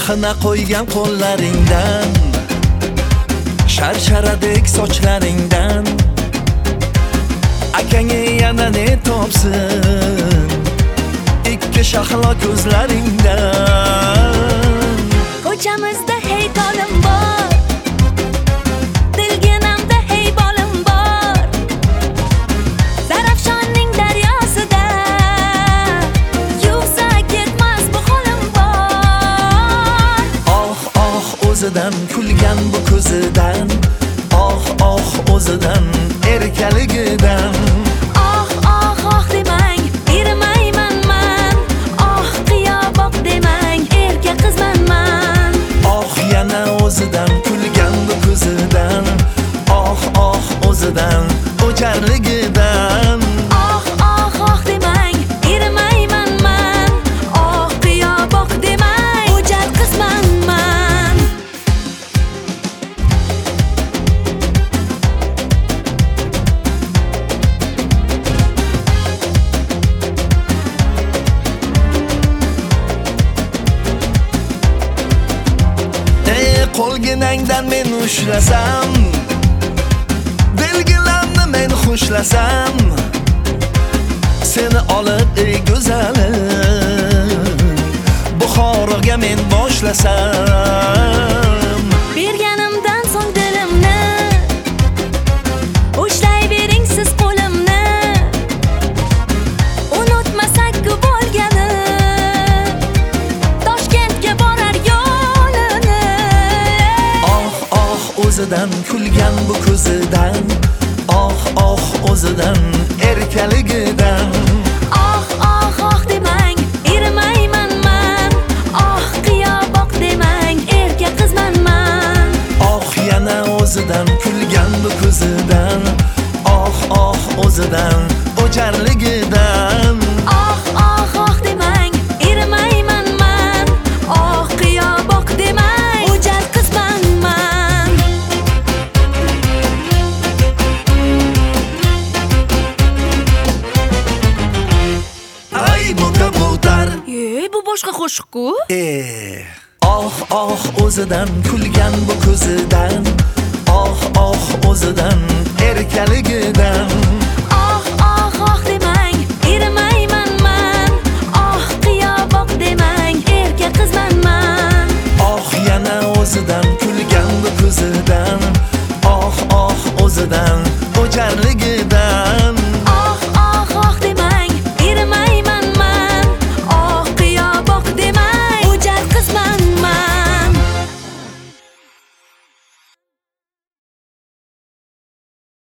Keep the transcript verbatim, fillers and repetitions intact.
xina qo'ygan qo'llaringdan, sharsharadek sochlaringdan akangga yana ne topsin ikki shahlo ko'zlaringdan. Ko'chamizda hey tolim bor, dilginamda hey bolim bor. Zarafshonning daryosida yuvsa ketmas bu holim bor. Oh oh o'zidan kulgan bu ko'zidan, oh oh o'zidan erkaligidan. Oh oh oh demang, ermayman man. Oh qiyoboq demang, erka qizman man. Oh yana o'zidan kulgan bu ko'zidan, oh oh o'zidan o'jarligidan. Oh oh oh demang, ermayman man. Oh qiyoboq demang, o'jar qizman man. Qo'lginangdan men ushlasam, belgilamni men xushlasam, seni olib ey go'zalim Buxoroga men boshlasam. Berganimdan so'ng dilimni ushlayvering siz qo'limni, unutmasak-ku bo'lgani Toshkentga borar yo'lini. O'zidan kulgan bu ko'zidan, oh oh o'zidan erkaligidan. Oh oh oh demang, ermayman man. Oh qiyoboq demang, erka qizman man. Oh yana o'zidan kulgan bu ko'zidan, oh oh o'zidan o'jarligidan. Oh oh oh demang, ermayman man. Oh qiyoboq demang, o'jar qizman man. Ay bu kabutar, Ey, bu boshqa qo'shiq-ku. eh oh oh o'zidan kulgan bu ko'zidan, oh oh o'zidan erkaligidan. Oh oh oh demang, ermayman man. Oh qiyoboq demang, erka qizman man. Oh yana o'zidan